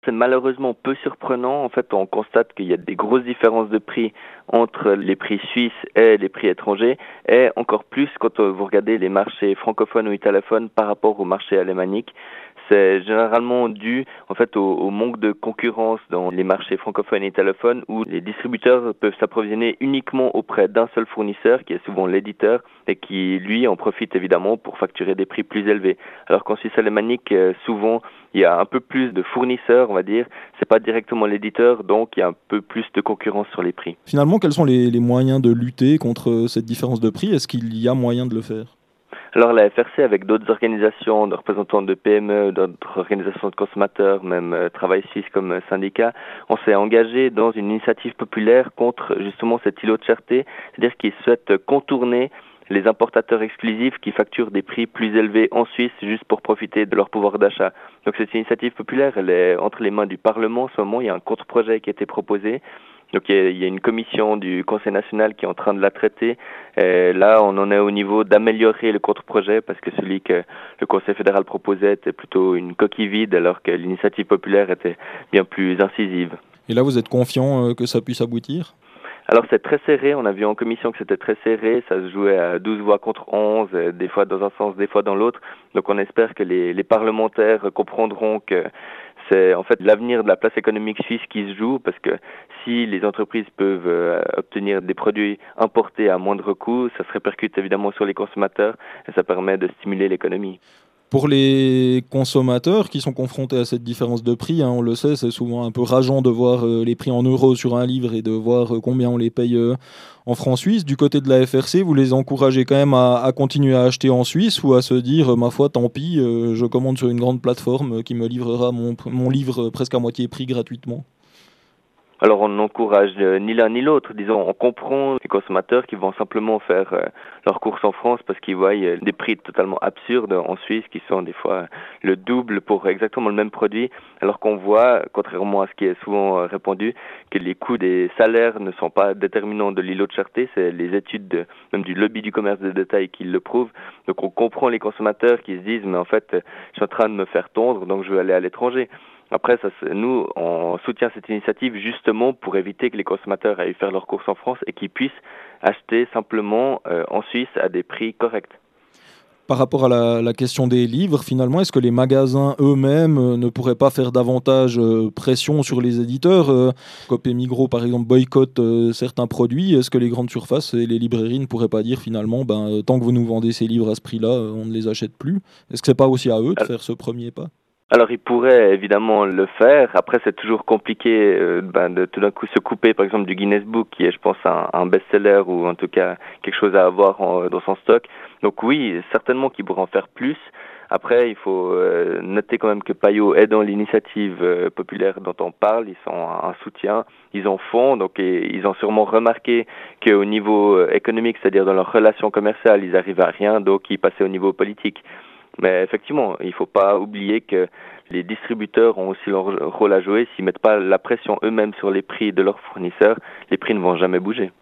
C'est malheureusement peu surprenant. En fait, on constate qu'il y a des grosses différences de prix entre les prix suisses et les prix étrangers, et encore plus quand vous regardez les marchés francophones ou italophones par rapport au marché alémanique. C'est généralement dû en fait au manque de concurrence dans les marchés francophones et italophones où les distributeurs peuvent s'approvisionner uniquement auprès d'un seul fournisseur qui est souvent l'éditeur et qui lui en profite évidemment pour facturer des prix plus élevés. Alors qu'en Suisse alémanique, souvent il y a un peu plus de fournisseurs, on va dire, c'est pas directement l'éditeur, donc il y a un peu plus de concurrence sur les prix. Finalement, quels sont les moyens de lutter contre cette différence de prix? Est-ce qu'il y a moyen de le faire? Alors la FRC, avec d'autres organisations, de représentants de PME, d'autres organisations de consommateurs, même Travail Suisse comme syndicat, on s'est engagé dans une initiative populaire contre justement cet îlot de cherté, c'est-à-dire qu'ils souhaitent contourner les importateurs exclusifs qui facturent des prix plus élevés en Suisse juste pour profiter de leur pouvoir d'achat. Donc cette initiative populaire, elle est entre les mains du Parlement en ce moment. Il y a un contre-projet qui a été proposé. Donc il y a une commission du Conseil national qui est en train de la traiter. Et là, on en est au niveau d'améliorer le contre-projet parce que celui que le Conseil fédéral proposait était plutôt une coquille vide alors que l'initiative populaire était bien plus incisive. Et là, vous êtes confiant que ça puisse aboutir? Alors c'est très serré, on a vu en commission que c'était très serré, ça se jouait à 12 voix contre 11, des fois dans un sens, des fois dans l'autre. Donc on espère que les parlementaires comprendront que c'est en fait l'avenir de la place économique suisse qui se joue, parce que si les entreprises peuvent obtenir des produits importés à moindre coût, ça se répercute évidemment sur les consommateurs et ça permet de stimuler l'économie. Pour les consommateurs qui sont confrontés à cette différence de prix, on le sait, c'est souvent un peu rageant de voir les prix en euros sur un livre et de voir combien on les paye en francs suisses. Du côté de la FRC, vous les encouragez quand même à continuer à acheter en Suisse ou à se dire, ma foi, tant pis, je commande sur une grande plateforme qui me livrera mon livre presque à moitié prix gratuitement? Alors on n'encourage ni l'un ni l'autre, disons, on comprend les consommateurs qui vont simplement faire leurs courses en France parce qu'ils voient des prix totalement absurdes en Suisse qui sont des fois le double pour exactement le même produit, alors qu'on voit, contrairement à ce qui est souvent répandu, que les coûts des salaires ne sont pas déterminants de l'îlot de cherté, c'est les études même du lobby du commerce de détail qui le prouvent. Donc on comprend les consommateurs qui se disent mais en fait je suis en train de me faire tondre donc je vais aller à l'étranger. Après, nous, on soutient cette initiative justement pour éviter que les consommateurs aillent faire leurs courses en France et qu'ils puissent acheter simplement en Suisse à des prix corrects. Par rapport à la question des livres, finalement, est-ce que les magasins eux-mêmes ne pourraient pas faire davantage pression sur les éditeurs? Coop et Migros, par exemple, boycottent certains produits. Est-ce que les grandes surfaces et les librairies ne pourraient pas dire finalement, tant que vous nous vendez ces livres à ce prix-là, on ne les achète plus? Est-ce que c'est pas aussi à eux de faire ce premier pas? Alors, ils pourraient évidemment le faire. Après, c'est toujours compliqué de tout d'un coup se couper, par exemple, du Guinness Book, qui est, je pense, un best-seller ou en tout cas quelque chose à avoir dans son stock. Donc oui, certainement qu'ils pourraient en faire plus. Après, il faut noter quand même que Payot est dans l'initiative populaire dont on parle. Ils sont un soutien, ils en font, donc et ils ont sûrement remarqué qu'au niveau économique, c'est-à-dire dans leurs relations commerciales, ils arrivent à rien, donc ils passaient au niveau politique. Mais effectivement, il ne faut pas oublier que les distributeurs ont aussi leur rôle à jouer. S'ils ne mettent pas la pression eux-mêmes sur les prix de leurs fournisseurs, les prix ne vont jamais bouger.